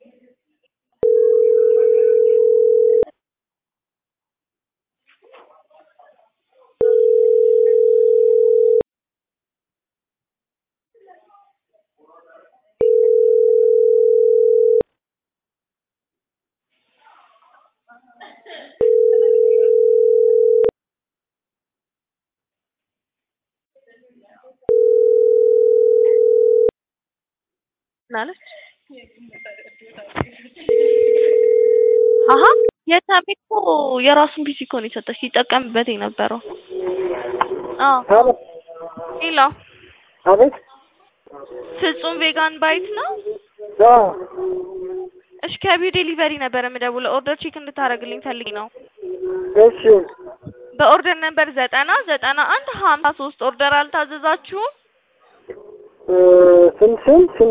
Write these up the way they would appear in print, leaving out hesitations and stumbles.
ማለት አሃ የታቢኮ የራሱን ፒሲ እኮ ነው የሰጠሽ ሲጠቀምበት የነበረው። አዎ ሄሎ አቤት ፍጹም ቬጋን ባይት ነው። አዎ እሺ ከቢው ዴሊቨሪ ነበር የምደውለው ኦርደር ቼክ እንድታረግልኝ ፈልጊ ነው። እሺ በኦርደር ነበር 909153 ኦርደር አልታዘዛችሁም? ስንት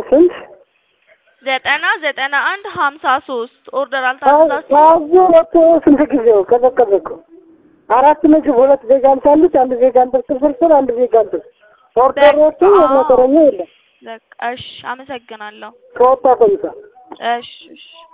909153 ኦርደር አልታዘዛችሁም? ታዙ ወጥቶ ስንት ጊዜው ከበከበኩ አራት ምግብ ሁለት ቬጋን ሳንዱች አንድ ቬጋን ፍርፍር አንድ ቬጋን ኦርደሮቹ ሞተረኛ የለም። በቃ እሺ አመሰግናለሁ። ከወጣ ቆይታ እሺ